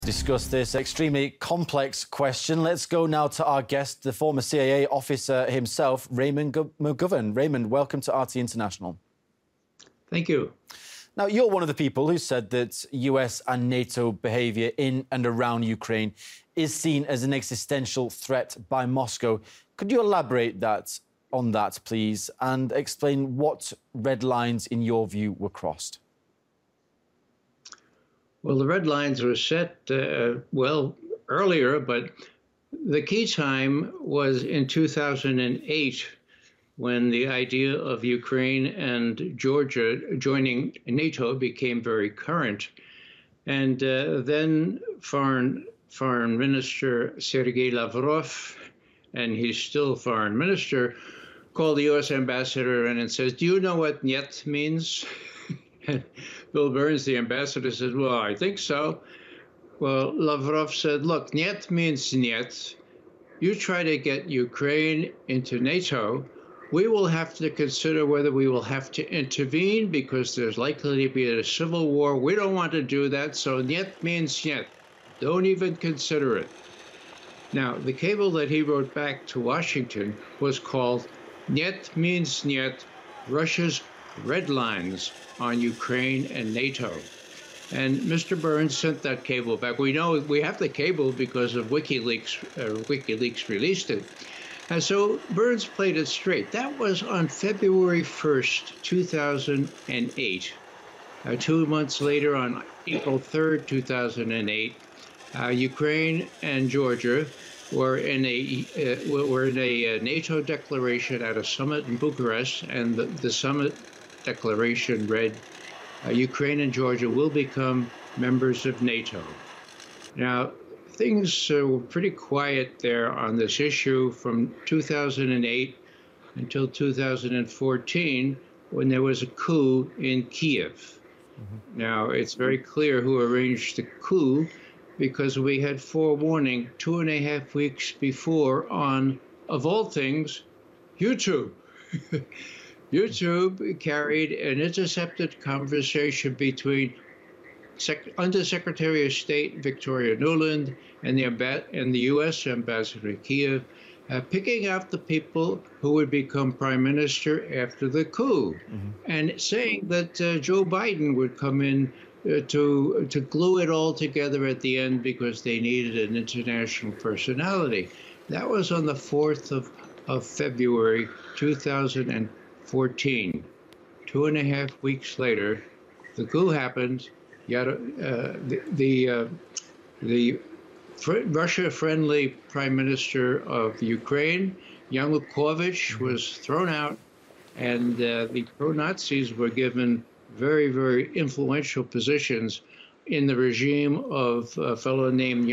Discuss this extremely complex question. Let's go now to our guest, the former CIA officer himself, Raymond McGovern. Raymond, welcome to RT International. Thank you. Now, you're one of the people who said that US and NATO behaviour in and around Ukraine is seen as an existential threat by Moscow. Could you elaborate on that, please, and explain what red lines, in your view, were crossed? Well, the red lines were set, earlier, but the key time was in 2008 when the idea of Ukraine and Georgia joining NATO became very current. And then Foreign Minister Sergei Lavrov, and he's still foreign minister, called the U.S. ambassador in and says, "Do you know what "niet" means?" And Bill Burns, the ambassador, said, "Well, I think so." Well, Lavrov said, "Look, "niet" means "niet." You try to get Ukraine into NATO, we will have to consider whether we will have to intervene because there's likely to be a civil war. We don't want to do that, so "niet" means "niet." Don't even consider it. Now, the cable that he wrote back to Washington was called "Niet means niet, Russia's red lines on Ukraine and NATO." And Mr. Burns sent that cable back. We know we have the cable because of WikiLeaks. WikiLeaks released it. And so Burns played it straight. That was on February 1st, 2008. 2 months later, on April 3rd, 2008, Ukraine and Georgia were in a NATO declaration at a summit in Bucharest, and the summit declaration read, Ukraine and Georgia will become members of NATO. Now, things were pretty quiet there on this issue from 2008 until 2014, when there was a coup in Kiev. Mm-hmm. Now, it's very clear who arranged the coup, because we had forewarning 2.5 weeks before on, of all things, YouTube. YouTube carried an intercepted conversation between Undersecretary of State Victoria Nuland and the U.S. ambassador to Kiev, picking out the people who would become prime minister after the coup, and saying that Joe Biden would come in to glue it all together at the end because they needed an international personality. That was on the 4th of February, 2014. 2.5 weeks later, the coup happened. Yet the Russia-friendly Prime Minister of Ukraine, Yanukovych, was thrown out, and the pro-Nazis were given very, very influential positions in the regime of a fellow named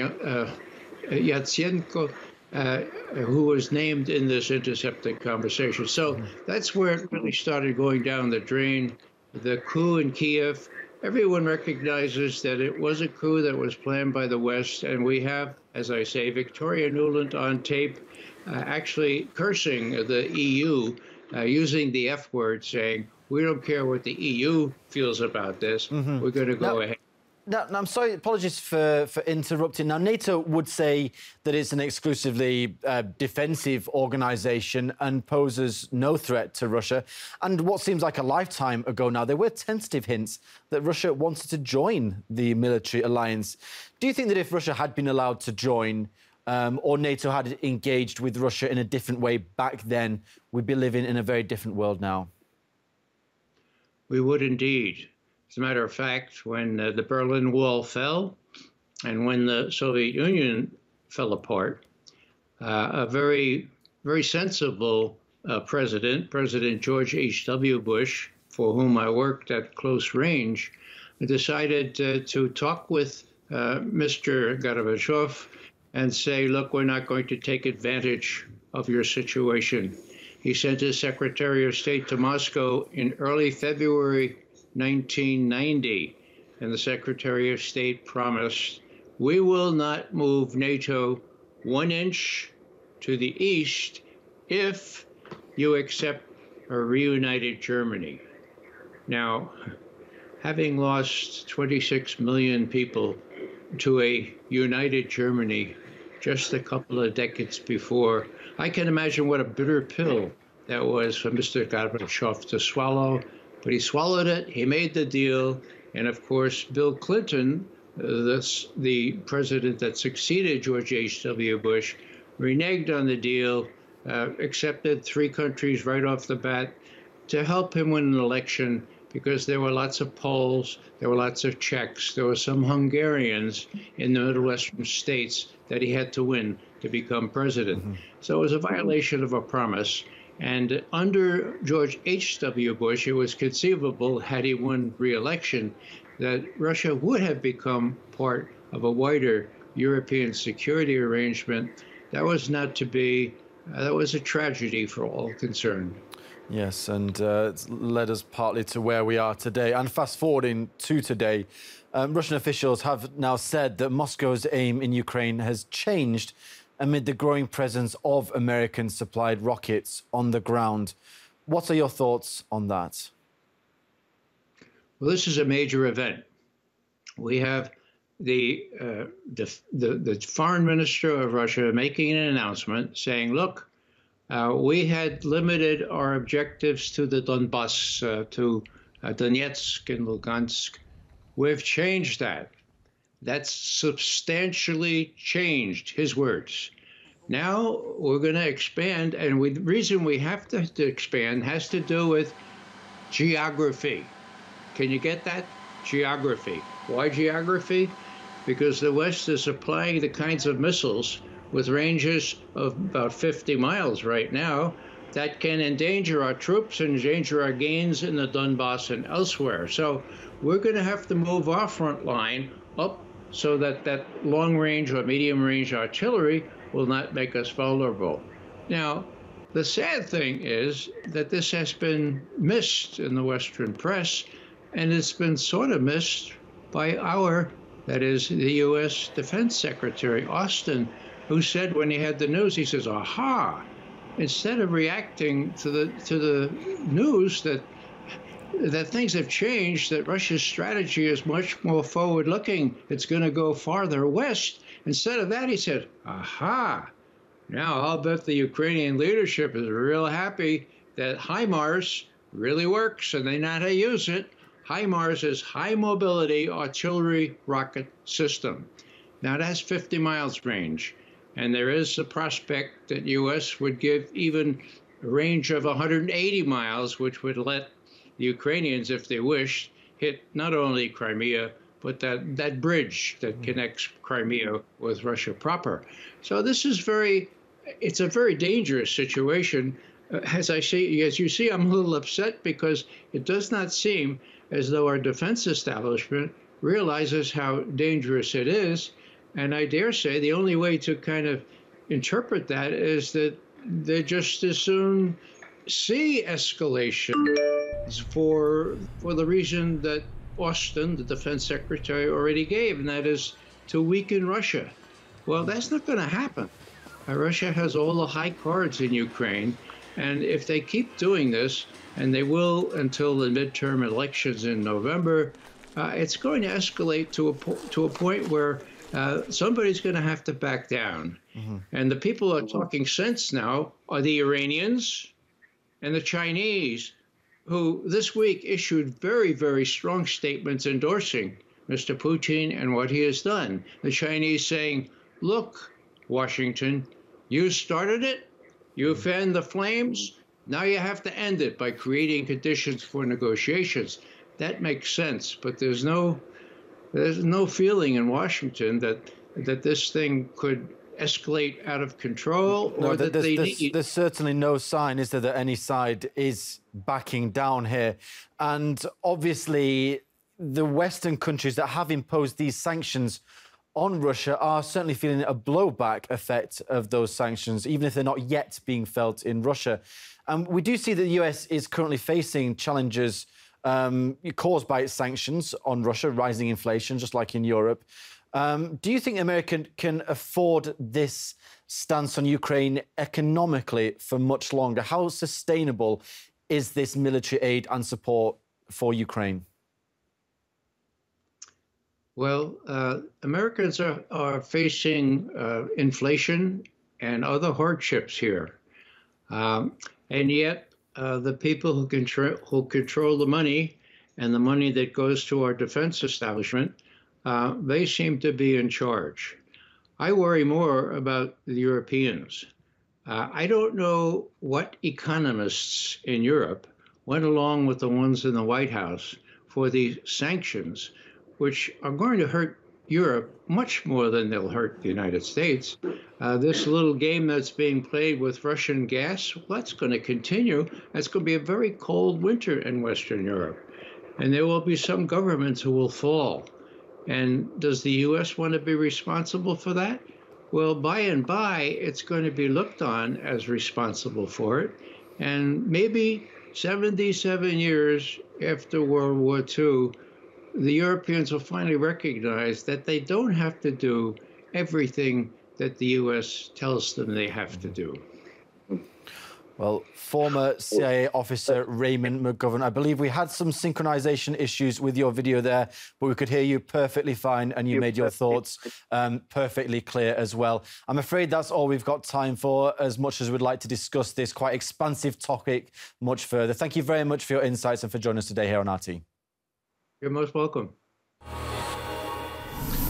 Yatsenko, who was named in this intercepted conversation. So that's where it really started going down the drain. The coup in Kiev, everyone recognizes that it was a coup that was planned by the West, and we have, as I say, Victoria Nuland on tape actually cursing the EU, using the F word, saying, "We don't care what the EU feels about this. We're going to go ahead." Now, I'm sorry, apologies for interrupting. Now, NATO would say that it's an exclusively defensive organisation and poses no threat to Russia. And what seems like a lifetime ago now, there were tentative hints that Russia wanted to join the military alliance. Do you think that if Russia had been allowed to join, or NATO had engaged with Russia in a different way back then, we'd be living in a very different world now? We would indeed. As a matter of fact, when the Berlin Wall fell and when the Soviet Union fell apart, a very, very sensible President George H.W. Bush, for whom I worked at close range, decided to talk with Mr. Gorbachev and say, "Look, we're not going to take advantage of your situation." He sent his Secretary of State to Moscow in early February 1990, and the Secretary of State promised, "We will not move NATO 1 inch to the east if you accept a reunited Germany." Now, having lost 26 million people to a united Germany just a couple of decades before. I can imagine what a bitter pill that was for Mr. Gorbachev to swallow, but he swallowed it, he made the deal, and of course, Bill Clinton, the president that succeeded George H.W. Bush, reneged on the deal, accepted three countries right off the bat to help him win an election because there were lots of Poles, there were lots of Czechs, there were some Hungarians in the Midwestern states that he had to win to become president. So it was a violation of a promise. And under George H.W. Bush, it was conceivable, had he won re-election, that Russia would have become part of a wider European security arrangement. That was not to be. That was a tragedy for all concerned. Yes, and it's led us partly to where we are today. And fast forwarding to today, Russian officials have now said that Moscow's aim in Ukraine has changed amid the growing presence of American-supplied rockets on the ground. What are your thoughts on that? Well, this is a major event. We have the foreign minister of Russia making an announcement saying, look, we had limited our objectives to the Donbass, to Donetsk and Lugansk. We've changed that. That's substantially changed, his words. Now we're going to expand, and the reason we have to expand has to do with geography. Can you get that? Geography. Why geography? Because the West is supplying the kinds of missiles with ranges of about 50 miles right now that can endanger our troops and endanger our gains in the Donbass and elsewhere. So we're going to have to move our front line up so that that long-range or medium-range artillery will not make us vulnerable. Now, the sad thing is that this has been missed in the Western press, and it's been sort of missed by that is, the U.S. Defense Secretary, Austin, who said when he had the news, he says, aha, instead of reacting to the news that things have changed, that Russia's strategy is much more forward-looking, it's going to go farther west. Instead of that, he said, aha, now I'll bet the Ukrainian leadership is real happy that HIMARS really works and they know how to use it. HIMARS is High Mobility Artillery Rocket System. Now that's 50 miles range, and there is the prospect that U.S. would give even a range of 180 miles, which would let the Ukrainians, if they wished, hit not only Crimea, but that bridge that connects Crimea with Russia proper. So this is it's a very dangerous situation. As you see, I'm a little upset because it does not seem as though our defense establishment realizes how dangerous it is. And I dare say the only way to kind of interpret that is that they just as soon see escalation for the reason that Austin, the defense secretary, already gave, and that is to weaken Russia. Well, that's not going to happen. Russia has all the high cards in Ukraine, and if they keep doing this, and they will until the midterm elections in November, it's going to escalate to a point where somebody's going to have to back down. And the people who are talking sense now are the Iranians and the Chinese, who this week issued very, very strong statements endorsing Mr. Putin and what he has done. The Chinese saying, look, Washington, you started it, you fanned the flames, now you have to end it by creating conditions for negotiations. That makes sense, but there's no feeling in Washington that this thing could escalate out of control, or that they need. There's certainly no sign, is there, that any side is backing down here. And obviously, the Western countries that have imposed these sanctions on Russia are certainly feeling a blowback effect of those sanctions, even if they're not yet being felt in Russia. And we do see that the US is currently facing challenges caused by its sanctions on Russia, rising inflation, just like in Europe. Do you think America can afford this stance on Ukraine economically for much longer? How sustainable is this military aid and support for Ukraine? Well, Americans are facing inflation and other hardships here. And yet, the people who control the money and the money that goes to our defense establishment, they seem to be in charge. I worry more about the Europeans. I don't know what economists in Europe went along with the ones in the White House for these sanctions, which are going to hurt Europe much more than they'll hurt the United States. This little game that's being played with Russian gas, well, that's going to continue. It's going to be a very cold winter in Western Europe. And there will be some governments who will fall. And does the U.S. want to be responsible for that? Well, by and by, it's going to be looked on as responsible for it. And maybe 77 years after World War II, the Europeans will finally recognize that they don't have to do everything that the U.S. tells them they have to do. Well, former CIA officer Raymond McGovern, I believe we had some synchronization issues with your video there, but we could hear you perfectly fine and you made your thoughts perfectly clear as well. I'm afraid that's all we've got time for, as much as we'd like to discuss this quite expansive topic much further. Thank you very much for your insights and for joining us today here on RT. You're most welcome.